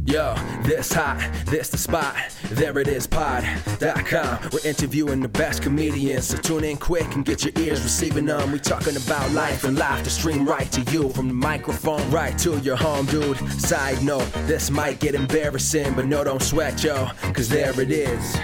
Yo, this hot, this the spot. There it is, pod.com. We're interviewing the best comedians, so tune in quick and get your ears receiving them. We talking about life and life to stream right to you, from the microphone right to your home, dude. Side note, this might get embarrassing, but no, don't sweat, yo, cause there it is.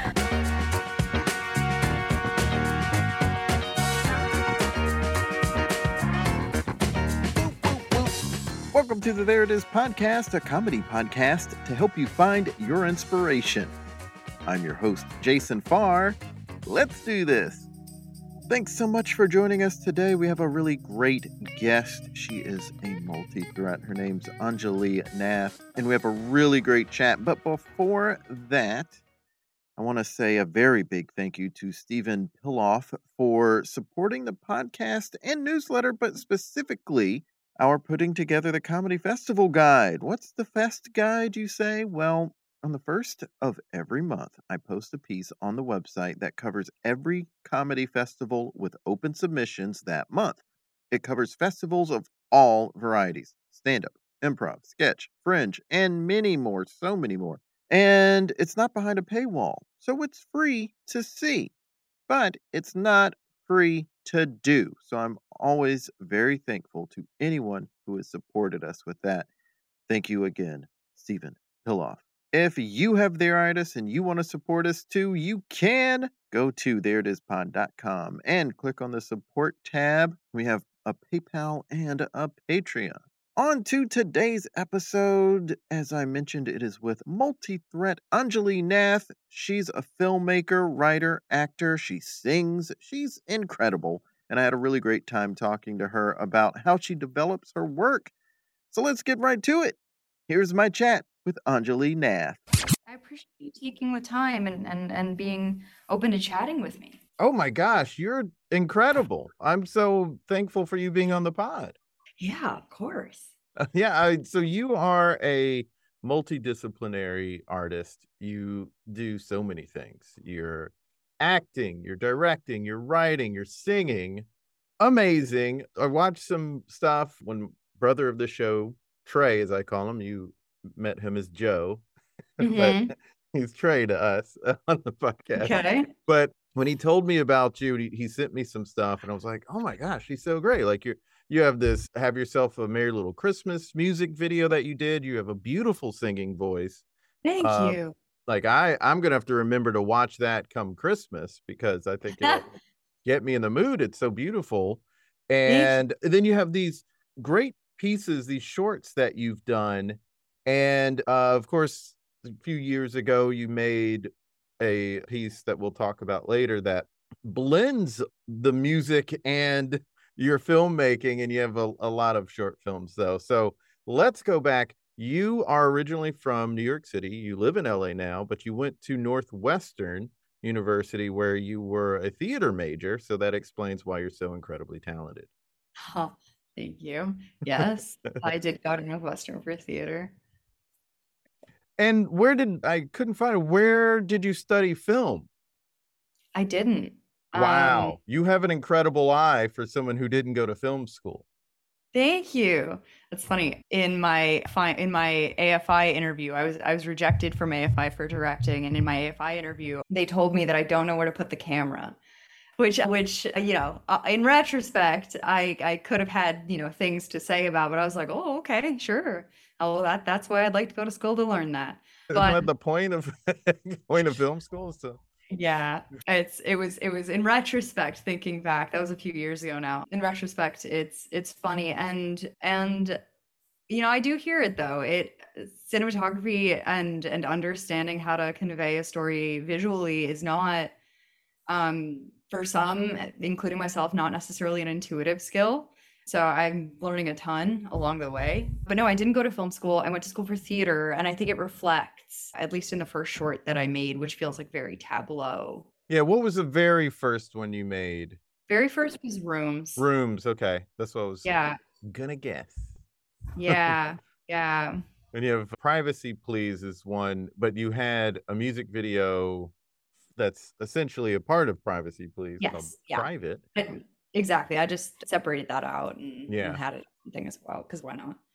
Welcome to the There It Is podcast, a comedy podcast to help you find your inspiration. I'm your host, Jason Farr. Let's do this. Thanks so much for joining us today. We have a really great guest. She is a multi-threat. Her name's Anjali Nath, and we have a really great chat. But before that, I want to say a very big thank you to Stephen Piloff for supporting the podcast and newsletter, but specifically our putting together the Comedy Festival Guide. What's the Fest Guide, you say? Well, on the first of every month, I post a piece on the website that covers every comedy festival with open submissions that month. It covers festivals of all varieties: stand-up, improv, sketch, fringe, and many more, so many more. And it's not behind a paywall, so it's free to see, but it's not free to do. So I'm always very thankful to anyone who has supported us with that. Thank you again, Stephen Piloff. If you have theiritis and you want to support us too, you can go to thereitispod.com and click on the support tab. We have a PayPal and a Patreon. On to today's episode. As I mentioned, it is with multi-threat Anjali Nath. She's a filmmaker, writer, actor. She sings. She's incredible. And I had a really great time talking to her about how she develops her work. So let's get right to it. Here's my chat with Anjali Nath. I appreciate you taking the time and being open to chatting with me. Oh my gosh, you're incredible. I'm so thankful for you being on the pod. Yeah, of course. So you are a multidisciplinary artist. You do so many things. You're acting, you're directing, you're writing, you're singing. Amazing. I watched some stuff when brother of the show, Trey, as I call him, you met him as Joe, but he's Trey to us on the podcast. Okay. But when he told me about you, he sent me some stuff and I was like, oh my gosh, he's so great. Like you have this, have yourself a Merry Little Christmas music video that you did. You have a beautiful singing voice. Thank you. Like I'm going to have to remember to watch that come Christmas because I think it'll get me in the mood. It's so beautiful. And then you have these great pieces, these shorts that you've done. And of course, a few years ago, you made a piece that we'll talk about later that blends the music and your filmmaking, and you have a lot of short films though. So let's go back. You are originally from New York City. You live in LA now, but you went to Northwestern University where you were a theater major. So that explains why you're so incredibly talented. Oh, thank you. Yes, I did go to Northwestern for theater. And I couldn't find it. Where did you study film? I didn't. Wow. You have an incredible eye for someone who didn't go to film school. Thank you. That's funny. In my AFI interview, I was rejected from AFI for directing, and in my AFI interview, they told me that I don't know where to put the camera, which in retrospect, I could have had things to say about, but I was like, oh, okay, sure. Oh, that's why I'd like to go to school to learn that. Isn't that the point of film school? So. Yeah, it was in retrospect, thinking back, that was a few years ago now. In retrospect, it's funny and I do hear it though. Cinematography and understanding how to convey a story visually is not, for some, including myself, not necessarily an intuitive skill. So I'm learning a ton along the way. But no, I didn't go to film school. I went to school for theater, and I think it reflects, at least in the first short that I made, which feels like very tableau. Yeah, what was the very first one you made? Very first was Rooms. Rooms, okay. That's what I was gonna guess. Yeah. And you have Privacy Please is one, but you had a music video that's essentially a part of Privacy Please. Yes. Private. Exactly. I just separated that out and had it thing as well, because why not?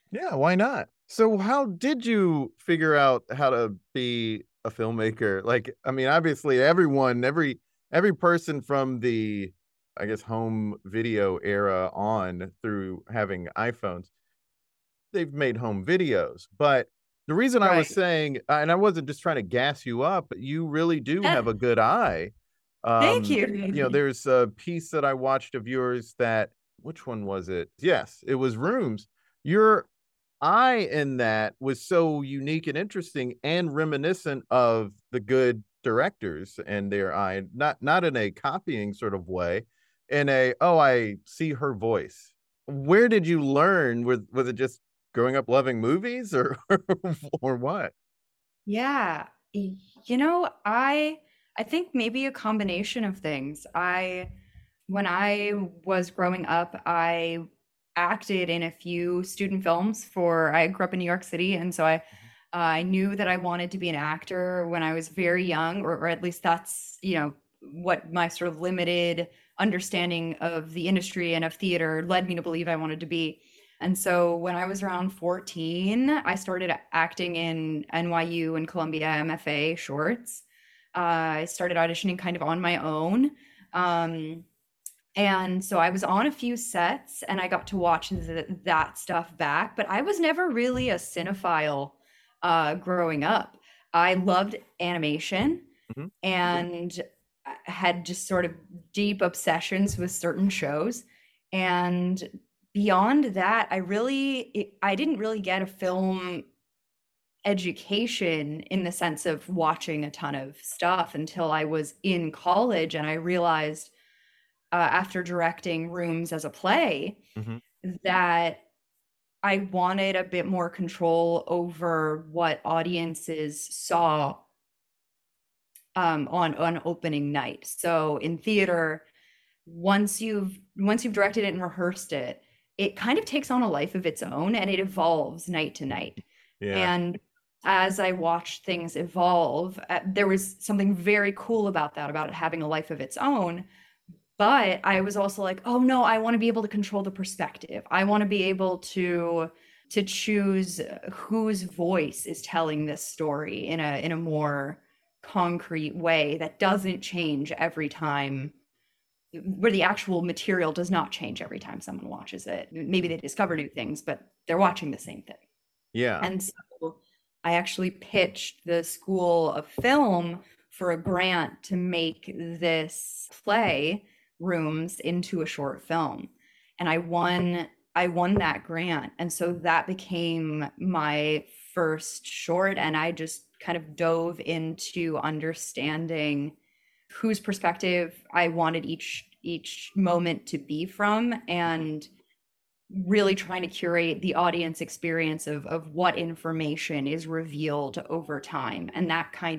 Yeah, why not? So how did you figure out how to be a filmmaker? Like, I mean, obviously every person from the, I guess, home video era on through having iPhones, they've made home videos. But the reason I was Right. saying, and I wasn't just trying to gas you up, but you really do have Eh, a good eye. thank You know, you. there's a piece that I watched of yours that, which one was it? Yes, it was Rooms. Your eye in that was so unique and interesting and reminiscent of the good directors and their eye, not in a copying sort of way, in a, oh, I see her voice. Where did you learn? Was it just growing up loving movies, or or what? Yeah. You know, I think maybe a combination of things. I When I was growing up, I acted in a few student films for I grew up in New York City, and so I knew that I wanted to be an actor when I was very young, or at least that's, what my sort of limited understanding of the industry and of theater led me to believe I wanted to be. And so when I was around 14, I started acting in NYU and Columbia MFA shorts. I started auditioning kind of on my own. Um, and so I was on a few sets and I got to watch that stuff back, but I was never really a cinephile growing up. I loved animation Mhm. and had just sort of deep obsessions with certain shows. And beyond that, I didn't really get a film education in the sense of watching a ton of stuff until I was in college and I realized after directing Rooms as a play Mhm. that I wanted a bit more control over what audiences saw on opening night. So in theater, once you've directed it and rehearsed it, it kind of takes on a life of its own and it evolves night to night. Yeah. And as I watched things evolve, there was something very cool about that, about it having a life of its own. But I was also like, oh no, I want to be able to control the perspective. I want to be able to choose whose voice is telling this story in a more concrete way that doesn't change every time, where the actual material does not change every time someone watches it. Maybe they discover new things, but they're watching the same thing. Yeah. And so I actually pitched the School of Film for a grant to make this play, Rooms, into a short film. And I won that grant. And so that became my first short. And I just kind of dove into understanding whose perspective I wanted each moment to be from, and really trying to curate the audience experience of what information is revealed over time. And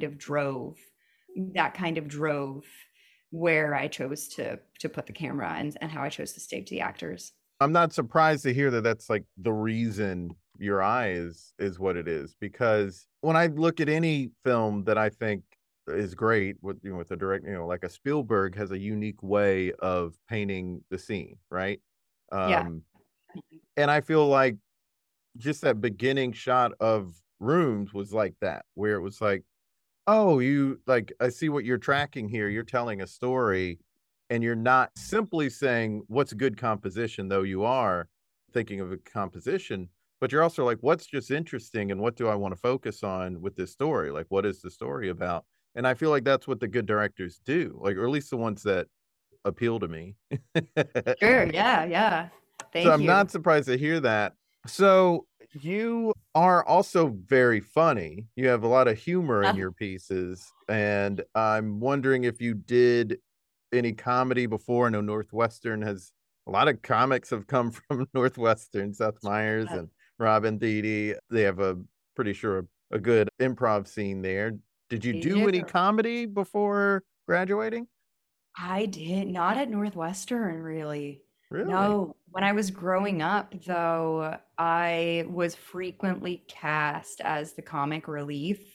that kind of drove where I chose to put the camera, and how I chose to stage the actors. I'm not surprised to hear that that's like the reason your eye is what it is, because when I look at any film that I think is great with, you know, with a direct, you know, like a Spielberg has a unique way of painting the scene, right? Yeah. Um, and I feel like just that beginning shot of Rooms was like that, where it was like, oh, you like, I see what you're tracking here. You're telling a story and you're not simply saying what's good composition, though you are thinking of a composition, but you're also like, what's just interesting and what do I want to focus on with this story? Like, what is the story about? And I feel like that's what the good directors do, like, or at least the ones that appeal to me. Sure. Yeah. Yeah. So Thank I'm you. not surprised to hear that. So you are also very funny. You have a lot of humor in your pieces, and I'm wondering if you did any comedy before. I know Northwestern has a lot of comics have come from Northwestern, Seth Meyers and Robin Thede. They have a pretty sure a good improv scene there. Did you They do do. any comedy before graduating? I did not at Northwestern, really. Really? No, when I was growing up, though, I was frequently cast as the comic relief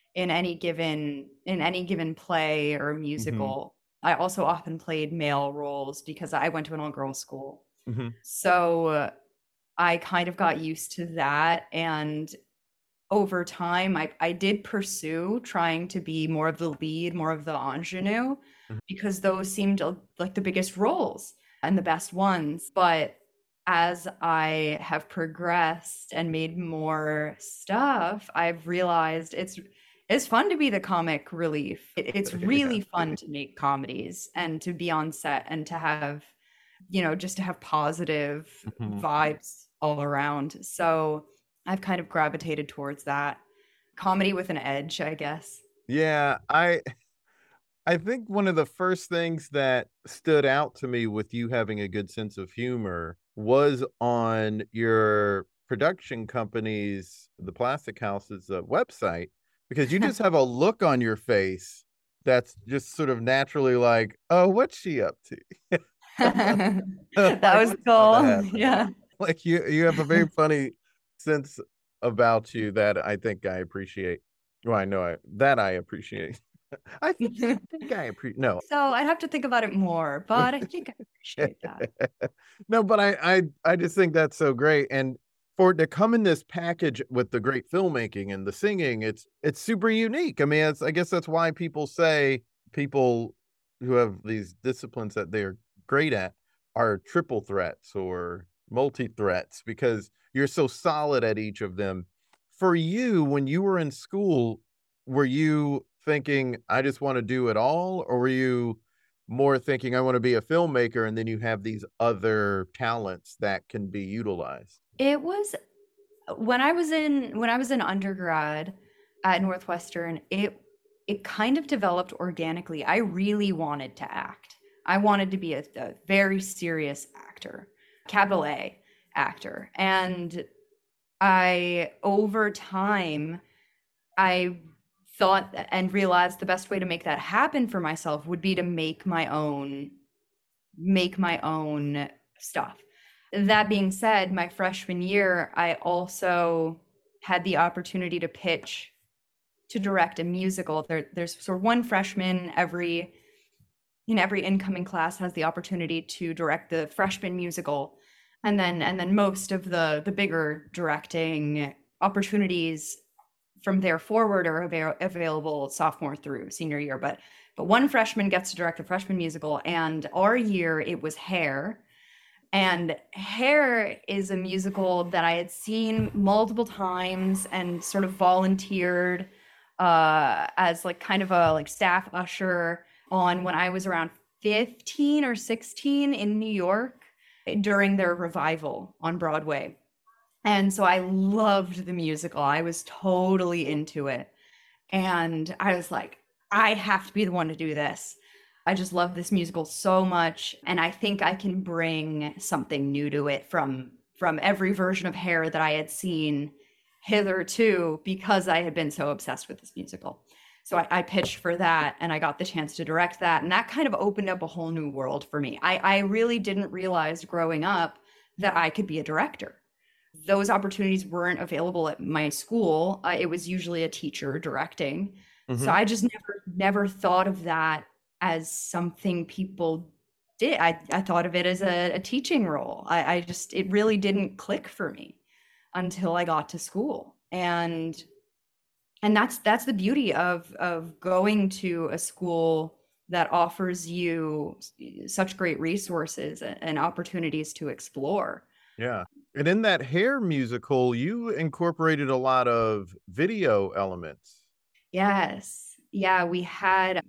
in any given play or Hmm. musical. I also often played male roles because I went to an all-girls school. Hmm. So I kind of got used to that. And over time, I did pursue trying to be more of the lead, more of the ingenue, Mhm. because those seemed like the biggest roles and the best ones. But as I have progressed and made more stuff, I've realized it's fun to be the comic relief. It's Yeah. really fun to make comedies and to be on set and to have, you know, just to have positive Mhm. vibes all around. So I've kind of gravitated towards that. Comedy with an edge, I guess. Yeah, I think one of the first things that stood out to me with you having a good sense of humor was on your production company's, the Plastic House's, website, because you just have a look on your face that's just sort of naturally like, "Oh, what's she up to?" That Like, was "What's about to cool. happen?" Yeah. Like, you have a very funny sense about you that I think I appreciate. Well, I know I appreciate. I think I no. So I'd have to think about it more, but I think I appreciate that. No, but I just think that's so great, and for it to come in this package with the great filmmaking and the singing, it's super unique. I mean, it's I guess that's why people say people who have these disciplines that they're great at are triple threats or multi threats because you're so solid at each of them. For you, when you were in school, were you thinking, "I just wanna do it all," or were you more thinking, "I wanna be a filmmaker," and then you have these other talents that can be utilized? It was when I was in undergrad at Northwestern, it kind of developed organically. I really wanted to act. I wanted to be a very serious actor, capital A actor. And I over time I thought and realized the best way to make that happen for myself would be to make my own stuff. That being said, my freshman year, I also had the opportunity to pitch to direct a musical. There's sort of one freshman in every incoming class has the opportunity to direct the freshman musical, and then most of the bigger directing opportunities from there forward are available sophomore through senior year. But one freshman gets to direct a freshman musical, and our year it was Hair. And Hair is a musical that I had seen multiple times and sort of volunteered as like kind of a like staff usher on when I was around 15 or 16 in New York during their revival on Broadway. And so I loved the musical. I was totally into it. And I was like, I have to be the one to do this. I just love this musical so much, and I think I can bring something new to it from every version of Hair that I had seen hitherto because I had been so obsessed with this musical. So I pitched for that, and I got the chance to direct that, and that kind of opened up a whole new world for me. I really didn't realize growing up that I could be a director. Those opportunities weren't available at my school. It was usually a teacher directing. So Mhm. I just never thought of that as something people did. I thought of it as a teaching role. I just it really didn't click for me until I got to school. And that's the beauty of going to a school that offers you such great resources and opportunities to explore. Yeah. And in that Hair musical, you incorporated a lot of video elements. Yes. Yeah, we had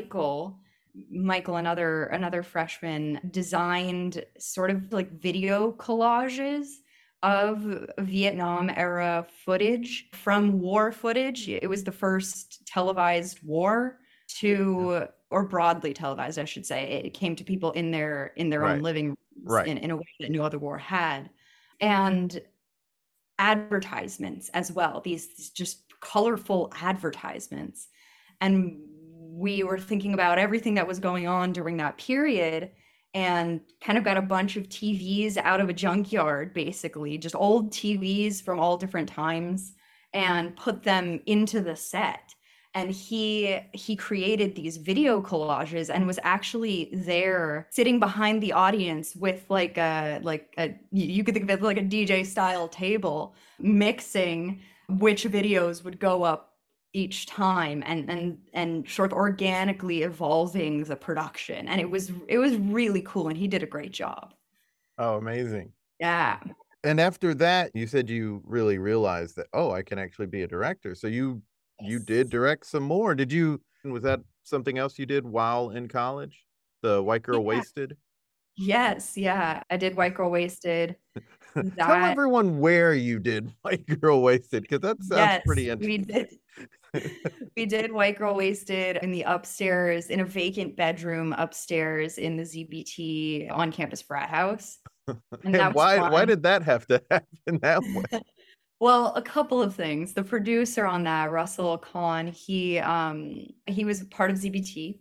Michael, another freshman, designed sort of like video collages of Vietnam era footage from war footage. It was the first televised war Yeah. to, or broadly televised, I should say. It came to people in their own Right, living rooms right. in a way that no other war had. And advertisements as well, these just colorful advertisements. And we were thinking about everything that was going on during that period and kind of got a bunch of TVs out of a junkyard, basically, just old TVs from all different times, and put them into the set. and he created these video collages and was actually there sitting behind the audience with like a you could think of it like a DJ style table, mixing which videos would go up each time, and sort of organically evolving the production. And it was really cool, and he did a great job. Oh, amazing. Yeah. And after that, you said you really realized that, oh, I can actually be a director. So you did direct some more. Was that something else you did while in college? The White Girl Yeah. Wasted? Yes, yeah. I did White Girl Wasted. Tell That everyone where you did White Girl Wasted, because that sounds Yes, pretty we interesting. did. We did White Girl Wasted in the upstairs, in a vacant bedroom upstairs in the ZBT on campus frat house. And that And was why fun. did that have to happen that way? Well, a couple of things. The producer on that, Russell Kahn, he was part of ZBT,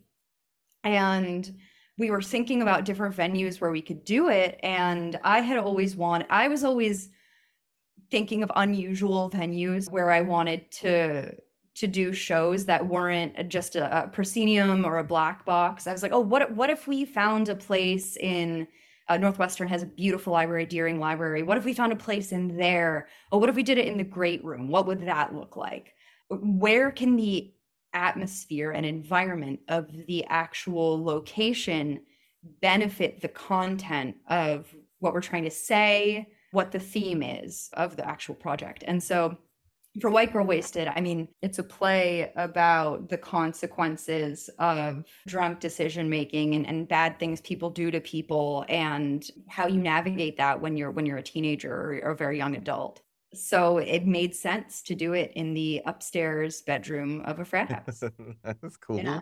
and we were thinking about different venues where we could do it. And I was always thinking of unusual venues where I wanted to do shows that weren't just a proscenium or a black box. I was like, oh, what if we found a place in Northwestern has a beautiful library, Deering Library. What if we found a place in there? Oh, what if we did it in the Great Room? What would that look like? Where can the atmosphere and environment of the actual location benefit the content of what we're trying to say, what the theme is of the actual project? And so for White Girl Wasted, I mean, it's a play about the consequences of drunk decision making and bad things people do to people, and how you navigate that when you're a teenager or a very young adult. So it made sense to do it in the upstairs bedroom of a frat house. That's cool. Yeah.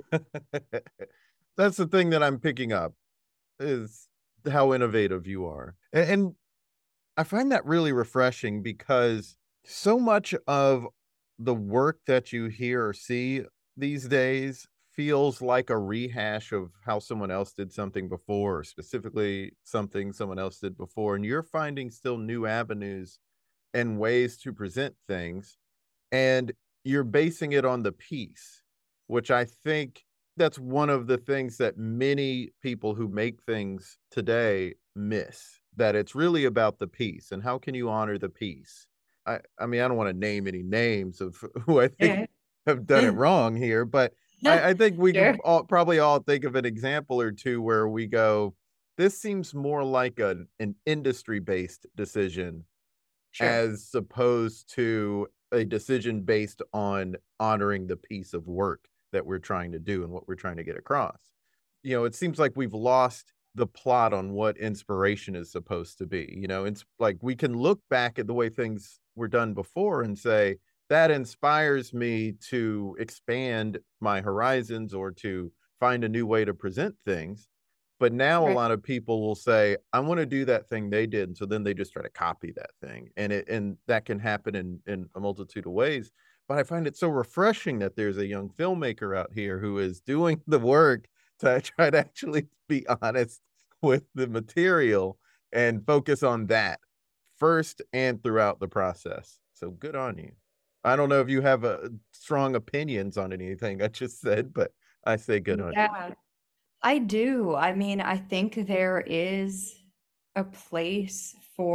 That's the thing that I'm picking up, is how innovative you are. And I find that really refreshing, because so much of the work that you hear or see these days feels like a rehash of how someone else did something before, or specifically something someone else did before. And you're finding still new avenues and ways to present things, and you're basing it on the piece, which I think that's one of the things that many people who make things today miss, that it's really about the piece and how can you honor the piece. I mean, I don't want to name any names of who I think Yeah. have done it wrong here, but I think we Sure. can probably all think of an example or two where we go, this seems more like an industry-based decision Sure. as opposed to a decision based on honoring the piece of work that we're trying to do and what we're trying to get across. You know, it seems like we've lost the plot on what inspiration is supposed to be. You know, it's like we can look back at the way things were done before and say, that inspires me to expand my horizons or to find a new way to present things. But now a Right. lot of people will say, I want to do that thing they did. And so then they just try to copy that thing. And that can happen in a multitude of ways. But I find it so refreshing that there's a young filmmaker out here who is doing the work to try to actually be honest with the material and focus on that first and throughout the process. So good on you. I don't know if you have strong opinions on anything I just said, but I say good on you. Yeah, I do. I mean, I think there is a place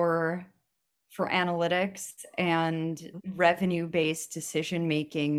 for analytics and revenue-based decision making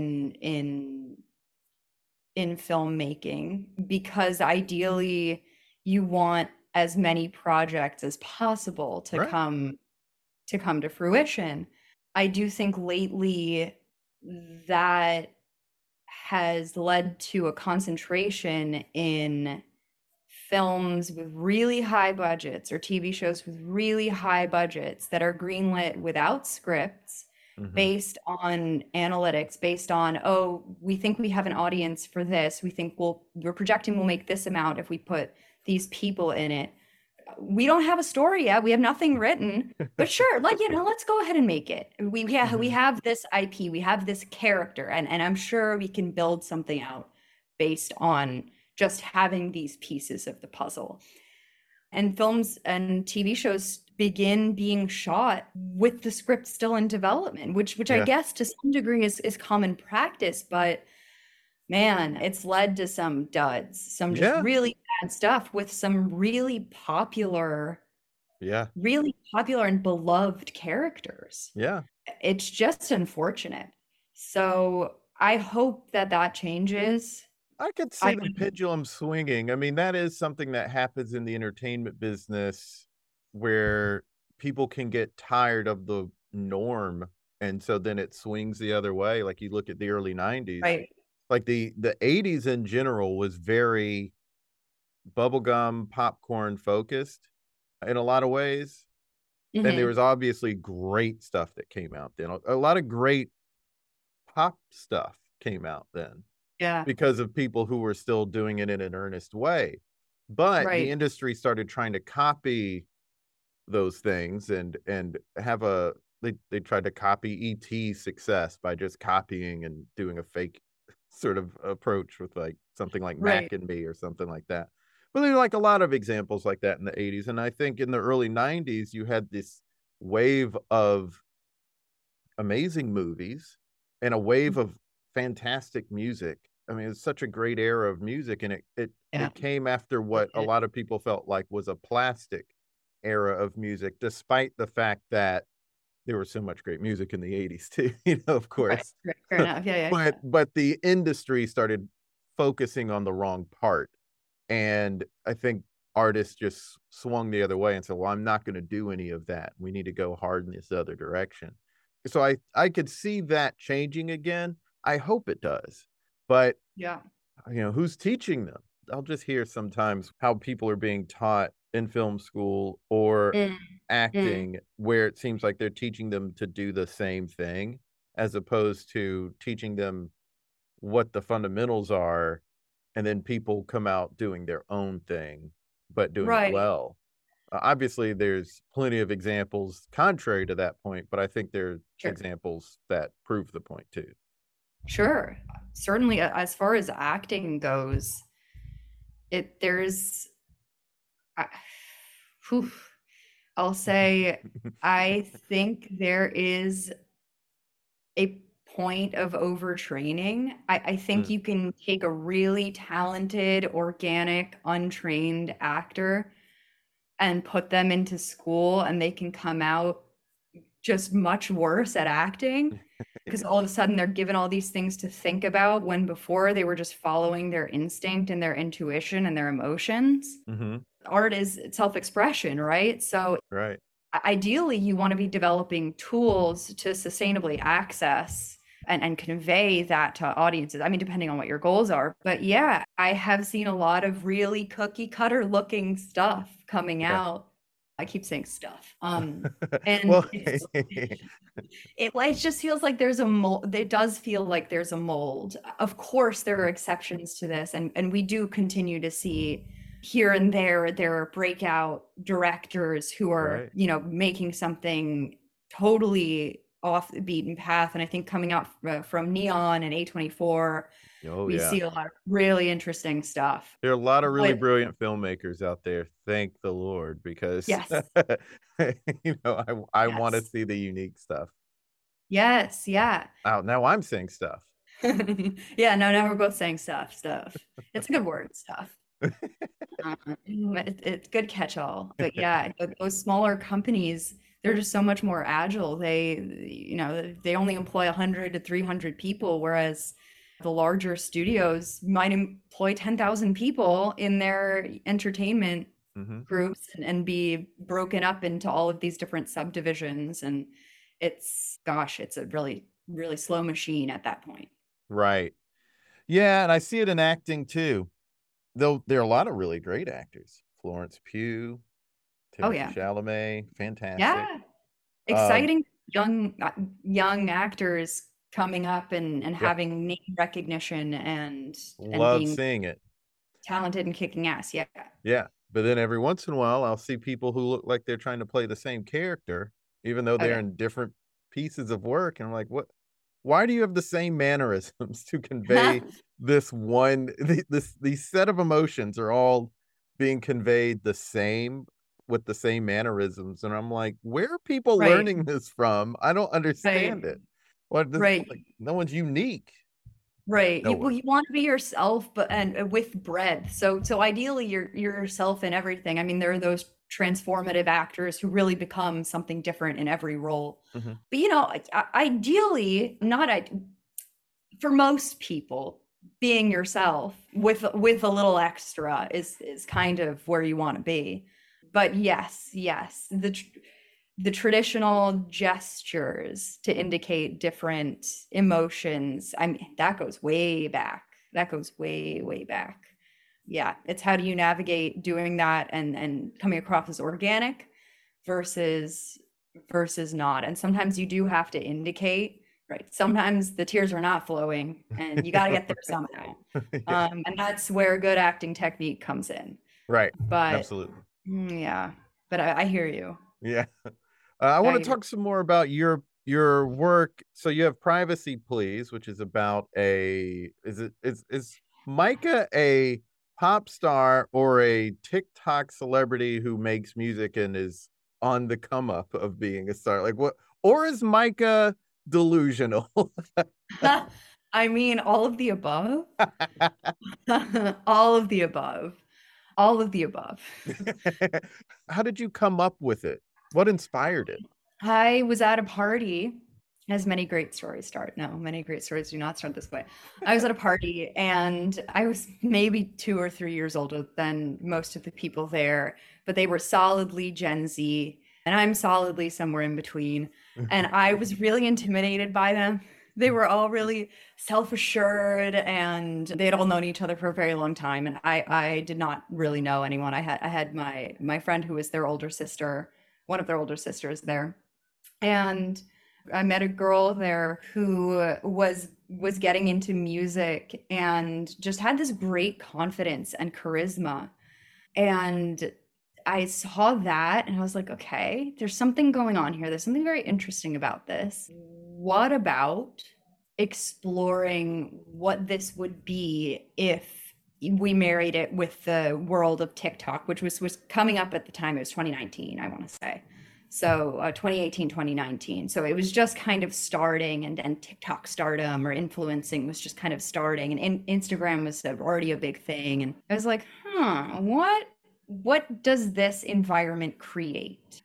in filmmaking, because ideally you want as many projects as possible to Right. come to fruition. I do think lately that has led to a concentration in films with really high budgets, or TV shows with really high budgets that are greenlit without scripts, based on analytics, based on, oh, we think we have an audience for this. We think we're projecting we'll make this amount if we put these people in it. We don't have a story yet. We have nothing written, but sure, like, let's go ahead and make it. We have this IP, we have this character, and I'm sure we can build something out based on just having these pieces of the puzzle. And films and TV shows begin being shot with the script still in development, which I Yeah. guess to some degree is common practice, but man, it's led to some duds, some just Yeah. really bad stuff with some Yeah. really popular and beloved characters. Yeah. It's just unfortunate. So I hope that that changes. I could I see the pendulum swinging. I mean, that is something that happens in the entertainment business where people can get tired of the norm. And so then it swings the other way. Like you look at the early 90s, right. like the 80s in general was very bubblegum popcorn focused in a lot of ways. And there Hmm. was obviously great stuff that came out then. A lot of great pop stuff came out then Yeah. because of people who were still doing it in an earnest way. But the Right. industry started trying to copy those things and have a they tried to copy ET's success by just copying and doing a fake sort of approach with like something like Mac Right. and Me or something like that. But there are like a lot of examples like that in the 80s. And I think in the early 90s, you had this wave of amazing movies and a wave of fantastic music. I mean, it's such a great era of music, and Yeah. it came after what a lot of people felt like was a plastic era of music, despite the fact that there was so much great music in the 80s too, of Right. course. Right. Fair enough. Yeah. Yeah. But the industry started focusing on the wrong part. And I think artists just swung the other way and said, well, I'm not going to do any of that. We need to go hard in this other direction. So I could see that changing again. I hope it does. But, Yeah. who's teaching them? I'll just hear sometimes how people are being taught in film school or Mm, mm. acting where it seems like they're teaching them to do the same thing as opposed to teaching them what the fundamentals are, and then people come out doing their own thing, but doing it Right. well. Obviously, there's plenty of examples contrary to that point, but I think there are Sure. examples that prove the point too. Sure. Certainly, as far as acting goes, there's, I, whew, I'll say, I think there is a point of overtraining. I think Mm, you can take a really talented, organic, untrained actor and put them into school, and they can come out just much worse at acting because all of a sudden they're given all these things to think about when before they were just following their instinct and their intuition and their emotions. mm-hmm. Art is self-expression, right? So Right. ideally you want to be developing tools to sustainably access and convey that to audiences. I mean, depending on what your goals are. But yeah, I have seen a lot of really cookie cutter looking stuff coming Yeah. out. I keep saying stuff. And Well, it just feels like there's a mold. It does feel like there's a mold. Of course, there are exceptions to this, and we do continue to see here and there are breakout directors who are, right. making something totally off the beaten path. And I think coming out from Neon and A24, Oh we yeah. see a lot of really interesting stuff. There are a lot of really But brilliant filmmakers out there. Thank the Lord, because yes, I want to yes, see the unique stuff. yes, yeah. Oh, now I'm saying stuff. Yeah, no, now we're both saying stuff. It's a good word, stuff. It's good catch-all. But yeah, those smaller companies, they're just so much more agile. They only employ 100 to 300 people, whereas the larger studios might employ 10,000 people in their entertainment Hmm. groups and be broken up into all of these different subdivisions. And it's a really, really slow machine at that point. Right. Yeah, and I see it in acting too. Though there are a lot of really great actors. Florence Pugh, Oh Timothy yeah. Chalamet, fantastic. Yeah. Um, Exciting young actors coming up and yeah, having name recognition and love being seeing it. talented and kicking ass. Yeah. Yeah, but then every once in a while, I'll see people who look like they're trying to play the same character, even though Oh they're yeah. in different pieces of work. And I'm like, what? Why do you have the same mannerisms to convey this one? These set of emotions are all being conveyed the same, with the same mannerisms, and I'm like, where are people Right. learning this from? I don't Right. understand it. What this Right. like no one's unique. Right. No Well, one. you want to be yourself, but and with breadth. So ideally, you're yourself in everything. I mean, there are those transformative actors who really become something different in every role. Mhm. But ideally, not for most people, being yourself with a little extra is kind of where you want to be. But yes, the traditional gestures to indicate different emotions. I mean, that goes way back. That goes way, way back. Yeah, it's how do you navigate doing that and coming across as organic versus not. And sometimes you do have to indicate, right? Sometimes the tears are not flowing and you got to get there somehow. Yeah. And that's where good acting technique comes in. Right. But Absolutely. yeah, but I hear you. Yeah. I want I to hear talk some more about your work. So you have Privacy Please, which is about is Micah a pop star or a TikTok celebrity who makes music and is on the come up of being a star? Like what, or is Micah delusional? I mean, all of the above. All of the above. All of the above. How did you come up with it? What inspired it? I was at a party, as many great stories start. No, many great stories do not start this way. I was at a party and I was maybe 2 or 3 years older than most of the people there, but they were solidly Gen Z, and I'm solidly somewhere in between. And I was really intimidated by them. They were all really self-assured and they had all known each other for a very long time. And I did not really know anyone. I had my friend who was their older sister, one of their older sisters there. And I met a girl there who was getting into music and just had this great confidence and charisma. And I saw that and I was like, okay, there's something going on here. There's something very interesting about this. What about exploring what this would be if we married it with the world of TikTok, which was coming up at the time. It was 2019, I want to say. So 2018, 2019. So it was just kind of starting, and TikTok stardom or influencing was just kind of starting, and Instagram was already a big thing. And I was like, what does this environment create?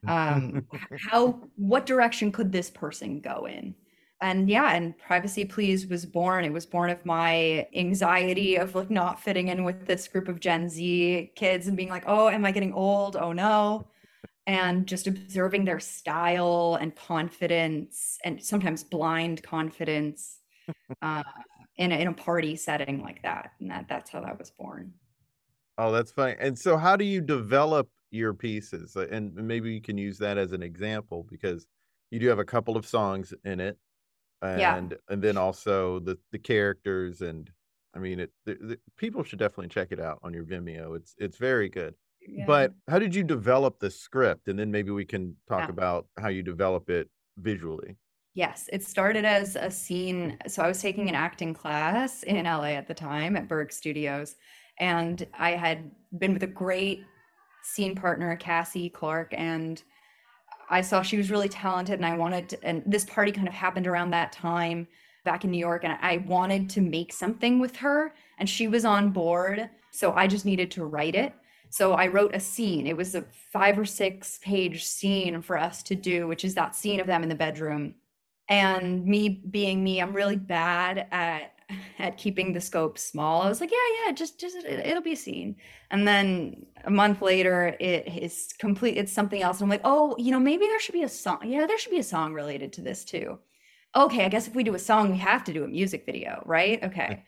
What direction could this person go in? And yeah, and Privacy Please was born. It was born of my anxiety of like not fitting in with this group of Gen Z kids and being like, oh, am I getting old? Oh no. And just observing their style and confidence, and sometimes blind confidence, uh, in a party setting like that. And that's how that was born. Oh, that's funny. And so how do you develop your pieces? And maybe you can use that as an example because you do have a couple of songs in it Yeah. and then also the characters and I mean people should definitely check it out on your Vimeo. It's very good. Yeah. But how did you develop the script? And then maybe we can talk Yeah. about how you develop it visually. Yes, it started as a scene. So I was taking an acting class in LA at the time at Berg Studios, and I had been with a great scene partner, Cassie Clark, and I saw she was really talented, and I wanted to, and this party kind of happened around that time back in New York, and I wanted to make something with her, and she was on board, so I just needed to write it. So I wrote a scene. It was a 5 or 6 page scene for us to do, which is that scene of them in the bedroom. And me being me, I'm really bad at keeping the scope small. I was like, yeah, just it'll be a scene. And then a month later, it is complete. It's something else. And I'm like, oh, maybe there should be a song. Yeah, there should be a song related to this too. Okay, I guess if we do a song, we have to do a music video, right? Okay.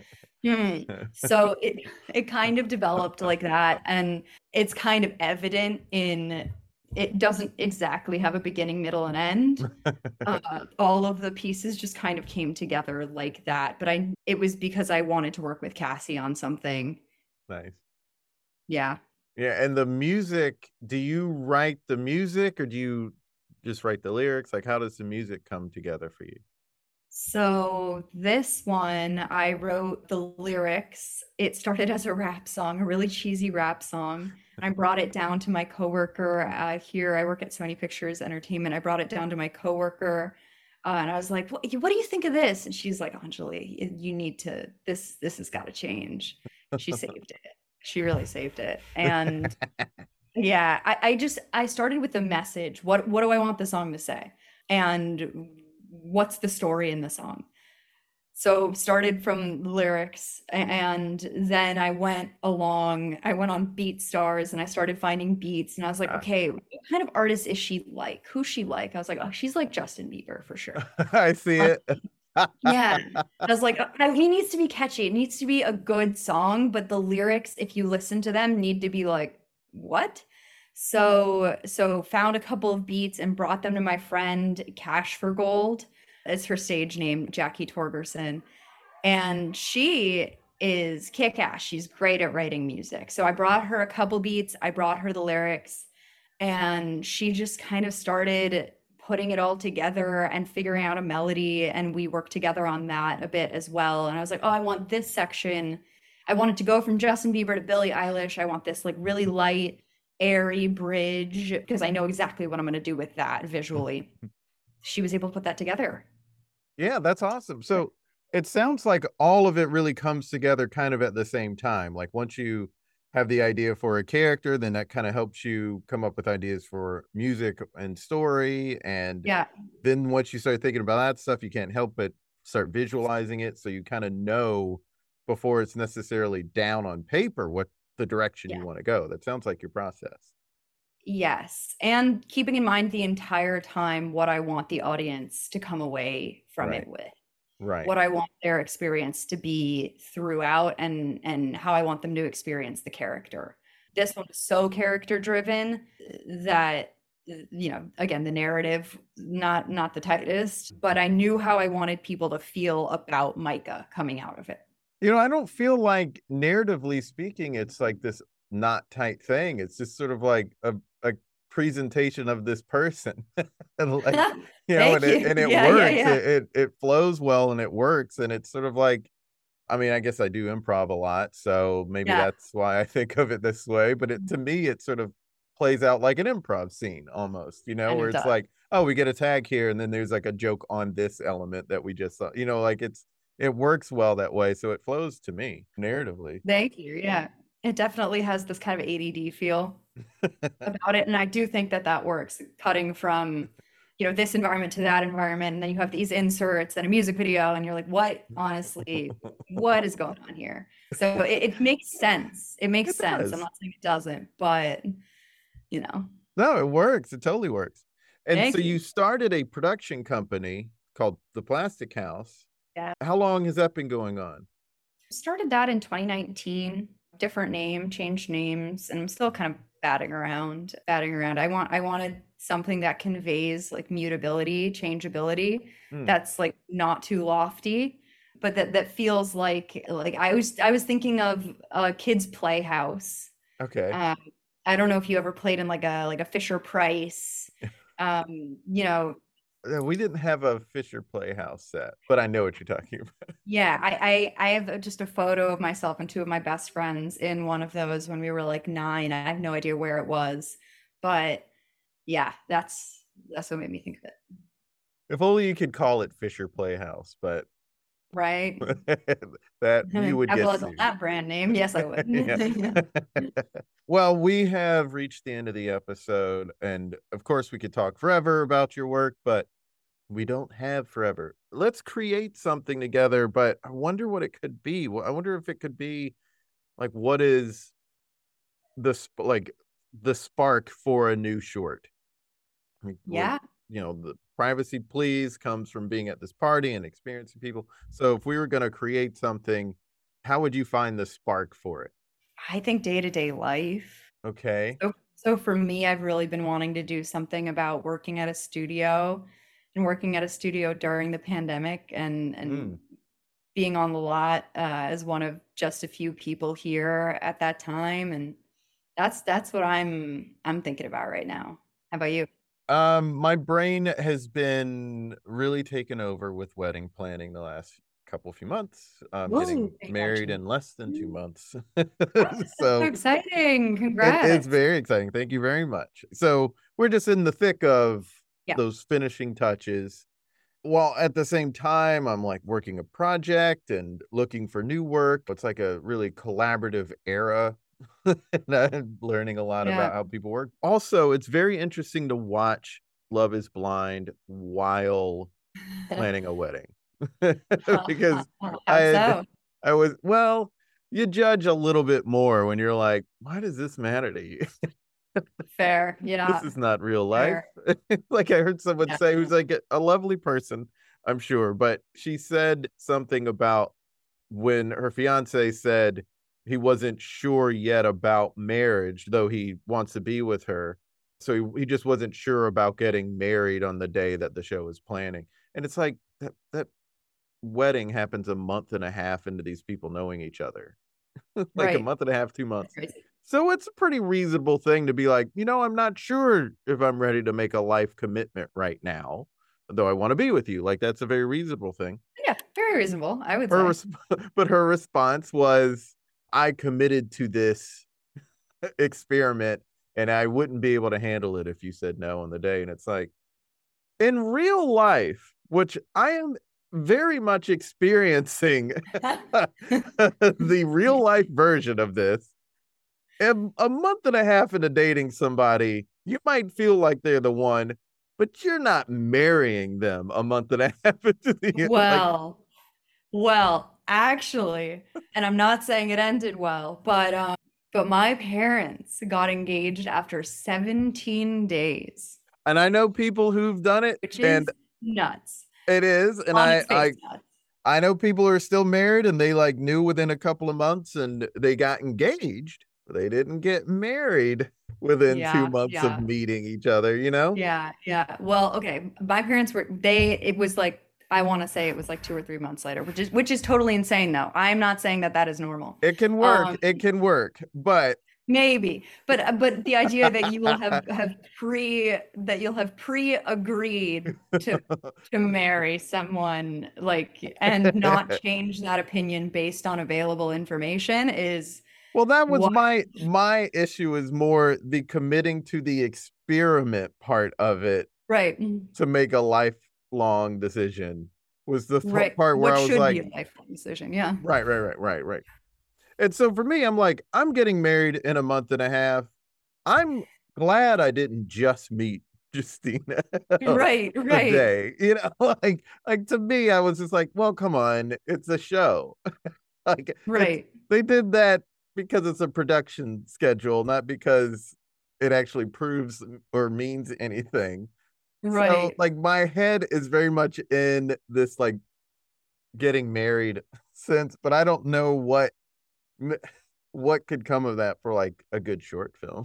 So it kind of developed like that, and it's kind of evident in it doesn't exactly have a beginning, middle, and end. All of the pieces just kind of came together like that. But it was because I wanted to work with Cassie on something. Nice. Yeah. Yeah, and the music, do you write the music or do you just write the lyrics? Like how does the music come together for you? So this one, I wrote the lyrics. It started as a rap song, a really cheesy rap song. I brought it down to my coworker here. I work at Sony Pictures Entertainment. I brought it down to my coworker, and I was like, what do you think of this?" And she's like, "Anjali, you need to. This has got to change." She saved it. She really saved it. And yeah, I started with the message. What do I want the song to say? And what's the story in the song? So started from the lyrics, and then I went on BeatStars and I started finding beats, and I was like, okay, what kind of artist is she like? Who's she like? I was like, oh, she's like Justin Bieber for sure. I see it. Yeah. I was like, he needs to be catchy. It needs to be a good song, but the lyrics, if you listen to them, need to be like, what? So found a couple of beats and brought them to my friend Cash for Gold. Is her stage name, Jackie Torgerson. And she is kick-ass. She's great at writing music. So I brought her a couple beats, I brought her the lyrics, and she just kind of started putting it all together and figuring out a melody. And we worked together on that a bit as well. And I was like, oh, I want this section. I want it to go from Justin Bieber to Billie Eilish. I want this like really light, airy bridge because I know exactly what I'm going to do with that visually. She was able to put that together. Yeah, that's awesome. So it sounds like all of it really comes together kind of at the same time. Like once you have the idea for a character, then that kind of helps you come up with ideas for music and story. And Yeah. then once you start thinking about that stuff, you can't help but start visualizing it. So you kind of know before it's necessarily down on paper what the direction Yeah. you want to go. That sounds like your process. Yes. And keeping in mind the entire time what I want the audience to come away from Right. it with. Right. What I want their experience to be throughout and how I want them to experience the character. This one was so character driven that again, the narrative not the tightest, but I knew how I wanted people to feel about Micah coming out of it. I don't feel like narratively speaking, it's like this not tight thing. It's just sort of like a presentation of this person. And like, Thank you. and it Yeah, works. yeah. It flows well and it works. And it's sort of like, I mean, I guess I do improv a lot, so maybe Yeah. that's why I think of it this way. But to me, it sort of plays out like an improv scene almost, And where it it's does. like, oh, we get a tag here, and then there's like a joke on this element that we just saw, like it works well that way, so it flows to me narratively. Thank you. Yeah. It definitely has this kind of ADD feel about it. And I do think that works, cutting from, this environment to that environment. And then you have these inserts and a music video, and you're like, what, honestly, what is going on here? So it makes sense. It makes It sense. I'm does. not saying it doesn't, but, No, it works. It totally works. And so thank you you. started a production company called The Plastic House. Yeah. How long has that been going on? Started that in 2019, different name, changed names, and I'm still kind of batting around. I wanted something that conveys like mutability, changeability, Hmm. that's like not too lofty, but that feels like I was thinking of a kid's playhouse. Okay. Um, I don't know if you ever played in like a Fisher Price. You know, We didn't have a Fisher Playhouse set, but I know what you're talking about. Yeah, I have just a photo of myself and two of my best friends in one of those when we were like 9. I have no idea where it was, but yeah, that's what made me think of it. If only you could call it Fisher Playhouse, but Right? that you would get Capitalize on sued. that brand name. Yes, I would. Yeah. Well, we have reached the end of the episode, and of course, we could talk forever about your work, but we don't have forever. Let's create something together, but I wonder what it could be. I wonder if it could be like what is the spark for a new short. Like, Yeah. the privacy please comes from being at this party and experiencing people. So if we were going to create something, how would you find the spark for it? I think day-to-day life. Okay. So for me, I've really been wanting to do something about working at a studio and working at a studio during the pandemic and Mm. being on the lot as one of just a few people here at that time. And that's what I'm thinking about right now. How about you? My brain has been really taken over with wedding planning the last few months. I'm Whoa, getting married congratulations. in less than 2 months. That's so So exciting. it's Congrats. very exciting. Thank you very much. So we're just in the thick of Yeah. those finishing touches. While at the same time, I'm like working a project and looking for new work. It's like a really collaborative era. And I'm learning a lot Yeah. about how people work. Also, it's very interesting to watch Love is Blind while planning a wedding. Because I How had, so? I was, well, you judge a little bit more when you're like, why does this matter to you? Fair. This Yeah. is not real life. Fair. Like I heard someone Yeah. say, who's like a lovely person, I'm sure, but she said something about when her fiance said he wasn't sure yet about marriage, though he wants to be with her. So he just wasn't sure about getting married on the day that the show is planning. And it's like that wedding happens a month and a half into these people knowing each other. Like a Right. month and a half, 2 months. That's crazy. So it's a pretty reasonable thing to be like, I'm not sure if I'm ready to make a life commitment right now, though I want to be with you. Like that's a very reasonable thing. Yeah. Very reasonable, I would Her say. but her response was, I committed to this experiment and I wouldn't be able to handle it if you said no on the day. And it's like, in real life, which I am very much experiencing the real life version of this, a month and a half into dating somebody, you might feel like they're the one, but you're not marrying them a month and a half into the like. Well, actually, and I'm not saying it ended well, but my parents got engaged after 17 days, And I know people who've done it, which and is nuts. it is, and On I its face, I nuts. I know people who are still married and they like knew within a couple of months and they got engaged. They didn't get married within two Yeah, months of yeah, meeting each other, you know? yeah, yeah. Well, okay. My parents were it was like I want to say it was like 2 or 3 months later, which is totally insane though. I'm not saying that that is normal. It can work. Um, It can work. But Maybe, but the idea that you will that you'll have pre-agreed to marry someone like and not change that opinion based on available information is well, that was what my issue is more the committing to the experiment part of it right, to make a lifelong decision was the right. part where What I was should be like, a lifelong decision. Yeah. right. And so for me, I'm like, I'm getting married in a month and a half. I'm glad I didn't just meet Justina Right, right, today. Like to me, I was just like, well, come on, it's a show. Like it's right, they did that because it's a production schedule, not because it actually proves or means anything. So right. like my head is very much in this like getting married sense, but I don't know what could come of that for like a good short film.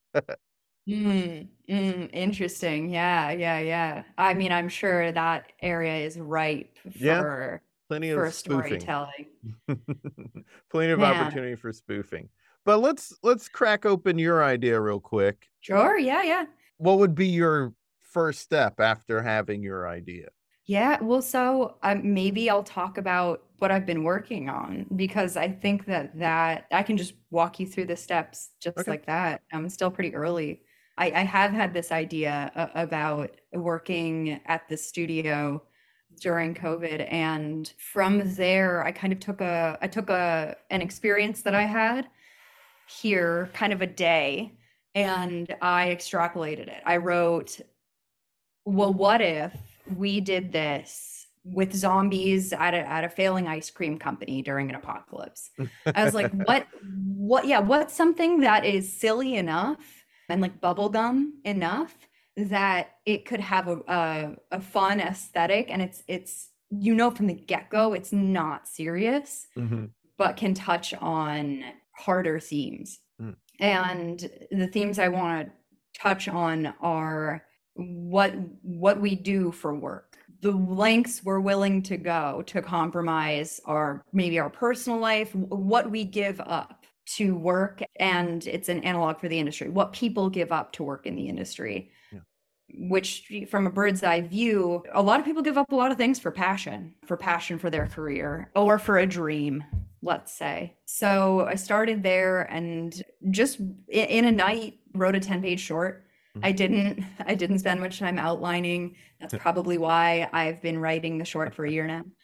Interesting. Yeah, yeah, yeah. I mean, I'm sure that area is ripe Yeah, plenty of for spoofing. storytelling. Plenty of Man. opportunity for spoofing. But let's crack open your idea real quick. Sure. Yeah, yeah. What would be your first step after having your idea? Yeah, well, so maybe I'll talk about what I've been working on because I think that I can just walk you through the steps just Okay. like that. I'm still pretty early. I have had this idea about working at the studio during COVID, and from there, I kind of took an experience that I had here, kind of a day, and I extrapolated it. I wrote, well, what if we did this with zombies at a failing ice cream company during an apocalypse? I was like, yeah, what's something that is silly enough and like bubblegum enough that it could have a fun aesthetic and it's from the get-go, it's not serious, Mm-hmm. but can touch on harder themes. Mm. And the themes I want to touch on are what we do for work, the lengths we're willing to go to compromise maybe our personal life, what we give up to work, and it's an analog for the industry, what people give up to work in the industry. Yeah. which from a bird's eye view, a lot of people give up a lot of things for passion for their career or for a dream, let's say. So I started there and just in a night wrote a 10-page short. I didn't spend much time outlining. That's probably why I've been writing the short for a year now.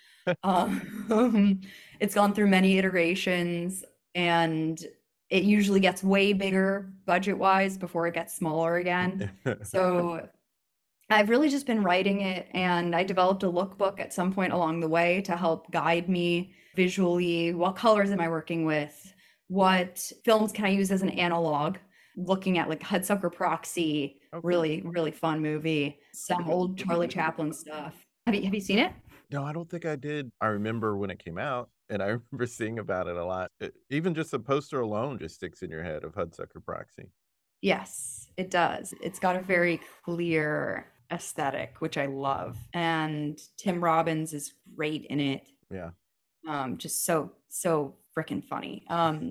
It's gone through many iterations, and it usually gets way bigger budget-wise before it gets smaller again. So I've really just been writing it, and I developed a lookbook at some point along the way to help guide me visually. What colors am I working with? What films can I use as an analog? Looking at like Hudsucker Proxy, really, really fun movie. Some old Charlie Chaplin stuff. Have you seen it? No, I don't think I did. I remember when it came out, and I remember seeing about it a lot. Even just the poster alone just sticks in your head of Hudsucker Proxy. Yes, it does. It's got a very clear aesthetic, which I love. And Tim Robbins is great in it. Yeah. Just so freaking funny.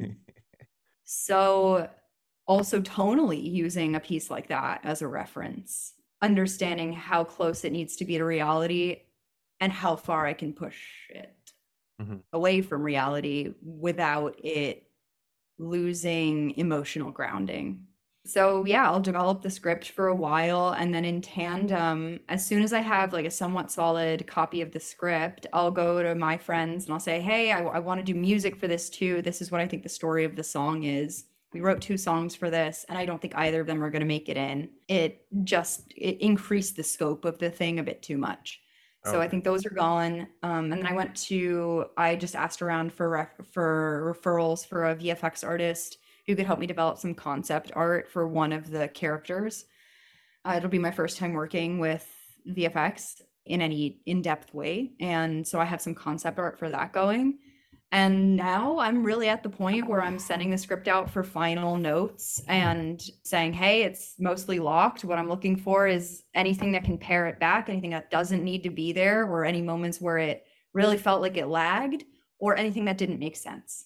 So also tonally using a piece like that as a reference, understanding how close it needs to be to reality and how far I can push it away from reality without it losing emotional grounding. So yeah, I'll develop the script for a while, and then in tandem, as soon as I have like a somewhat solid copy of the script, I'll go to my friends and I'll say, hey, I want to do music for this too. This is what I think the story of the song is. We wrote 2 songs for this, and I don't think either of them are going to make it in. It increased the scope of the thing a bit too much. So I think those are gone. And then I just asked around for referrals for a VFX artist who could help me develop some concept art for one of the characters. It'll be my first time working with VFX in any in-depth way. And so I have some concept art for that going. And now I'm really at the point where I'm sending the script out for final notes and saying, hey, it's mostly locked. What I'm looking for is anything that can pare it back, anything that doesn't need to be there, or any moments where it really felt like it lagged, or anything that didn't make sense.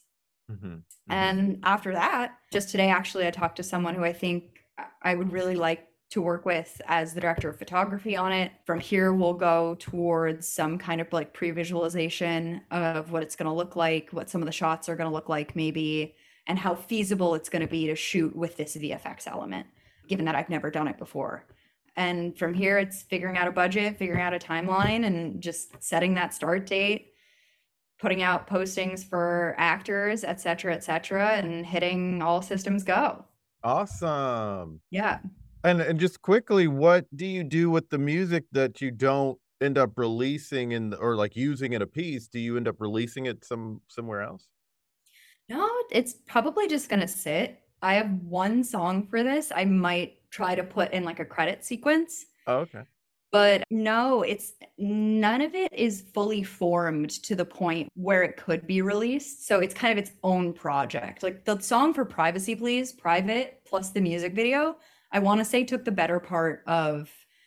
And after that, just today, actually, I talked to someone who I think I would really like to work with as the director of photography on it. From here, we'll go towards some kind of like pre-visualization of what it's going to look like, what some of the shots are going to look like maybe, and how feasible it's going to be to shoot with this VFX element, given that I've never done it before. And from here, it's figuring out a budget, figuring out a timeline, and just setting that start date, putting out postings for actors, et cetera, and hitting all systems go. Awesome. Yeah. And just quickly, what do you do with the music that you don't end up releasing or like using in a piece? Do you end up releasing it somewhere else? No, it's probably just going to sit. I have one song for this. I might try to put in like a credit sequence. Oh, okay. But no, none of it is fully formed to the point where it could be released. So it's kind of its own project. Like the song for Privacy Please, Private, plus the music video, I want to say took the better part of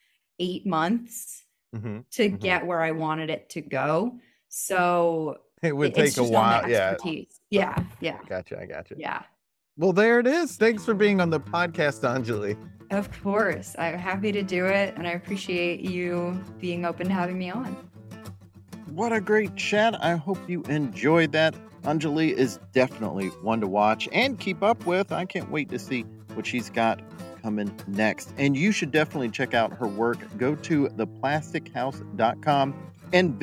8 months to get where I wanted it to go. So it would take a while. Yeah. Yeah. I gotcha. Yeah. Well, there it is. Thanks for being on the podcast, Anjali. Of course. I'm happy to do it, and I appreciate you being open to having me on. What a great chat. I hope you enjoyed that. Anjali is definitely one to watch and keep up with. I can't wait to see what she's got coming next. And you should definitely check out her work. Go to theplastichouse.com and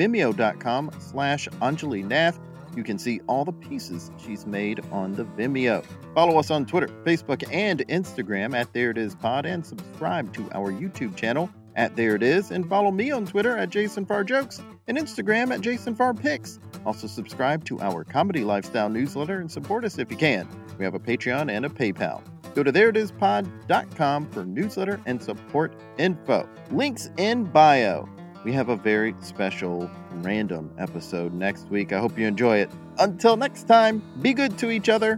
vimeo.com/Anjali Nath. You can see all the pieces she's made on the Vimeo. Follow us on Twitter, Facebook, and Instagram at There It Is Pod, and subscribe to our YouTube channel at There It Is, and follow me on Twitter at Jason Farr Jokes and Instagram at Jason Farr Pics. Also subscribe to our Comedy Lifestyle newsletter and support us if you can. We have a Patreon and a PayPal. Go to thereitispod.com for newsletter and support info. Links in bio. We have a very special random episode next week. I hope you enjoy it. Until next time, be good to each other.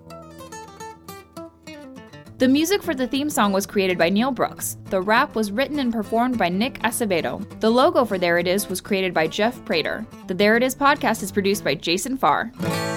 The music for the theme song was created by Neil Brooks. The rap was written and performed by Nick Acevedo. The logo for There It Is was created by Jeff Prater. The There It Is podcast is produced by Jason Farr.